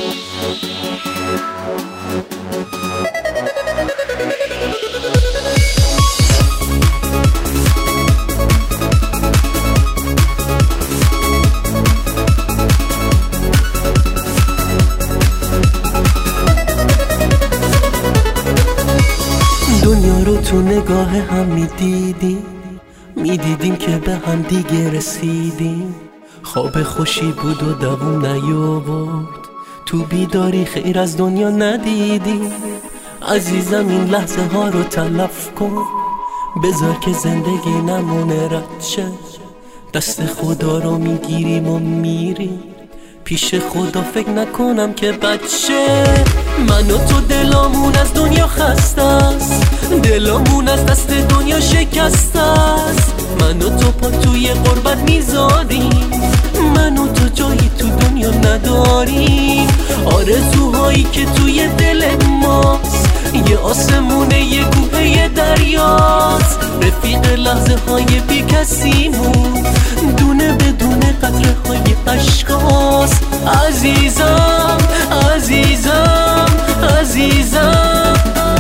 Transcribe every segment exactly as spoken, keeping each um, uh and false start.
دنیا رو تو نگاه هم میدیدیم، میدیدیم که به هم دیگه رسیدیم. خواب خوشی بود و دووم نیاورد، تو بیداری خیر از دنیا ندیدیم. عزیزم این لحظه ها رو تلف کن، بذار که زندگی نمونه رد شه. دست خدا رو میگیریم و میریم، پیش خدا فکر نکنم که بچه. من و تو دلامون از دنیا خسته است، دلامون از دست دنیا شکسته است. من و تو پا توی غربت میذاریم، من و تو جایی تو دنیا نداریم. آرزوهایی که توی دل ماست، یه آسمونه یه کوه یه دریاست. رفیق لحظه های بی کسیمون، دونه بدونه قطره های عشقاست. عزیزم عزیزم عزیزم،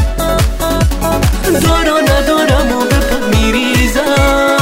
دارا ندارم و به پا میریزم.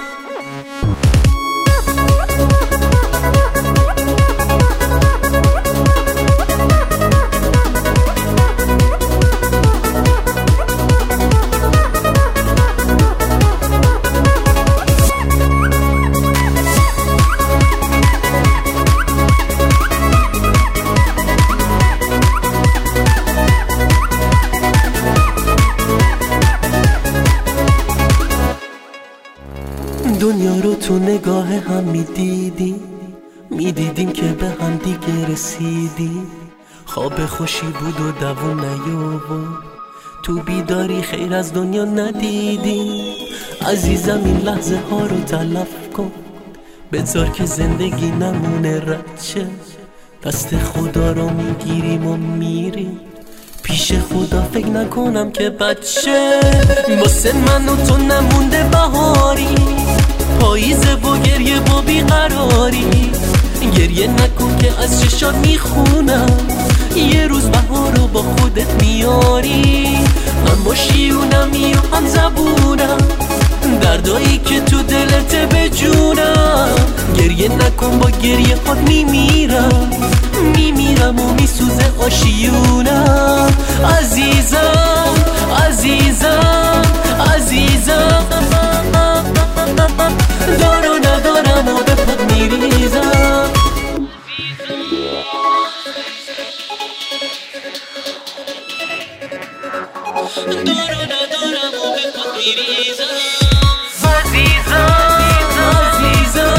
دنیا رو تو نگاه هم میدیدیم، میدیدیم که به هم دیگه رسیدیم. خواب خوشی بود و دووم نیاورد، تو بیداری خیر از دنیا ندیدیم. عزیزم این لحظه ها رو تلف کن، بذار که زندگی نمونه رد شه. دست خدا رو میگیریم و میریم، پیش خدا فکر نکنم که بچه. واسه من و تو نمونده بهاری، پاییزه و گریه و بیقراری. گریه نکن که از چشات میخونم، یه روز بهار رو با خودت میاری. هم باشیونمی و هم زبونم، دردایی که تو دلت به جونم. گریه نکن با گریه خود میمیرم، میمیرم و میسوزه آشیونم. عزیزم عزیزم عزیزم، دارو ندارم و به پا میریزم. دارو ندارم و به پا میریزم. عزیزم عزیزم